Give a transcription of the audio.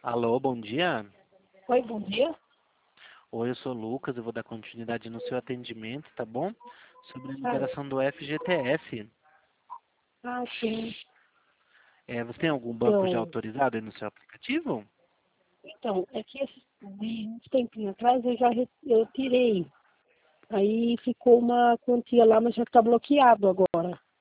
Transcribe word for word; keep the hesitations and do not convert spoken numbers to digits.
Alô, bom dia. Oi, bom dia. Oi, eu sou o Lucas, eu vou dar continuidade no seu atendimento, tá bom? Sobre a Ah, liberação do F G T F. ah, sim. É, você tem algum banco já Então, autorizado aí no seu aplicativo? então, é que esse, de uns tempinhos atrás eu já re- eu tirei. Aí ficou uma quantia lá, mas já está bloqueado agora.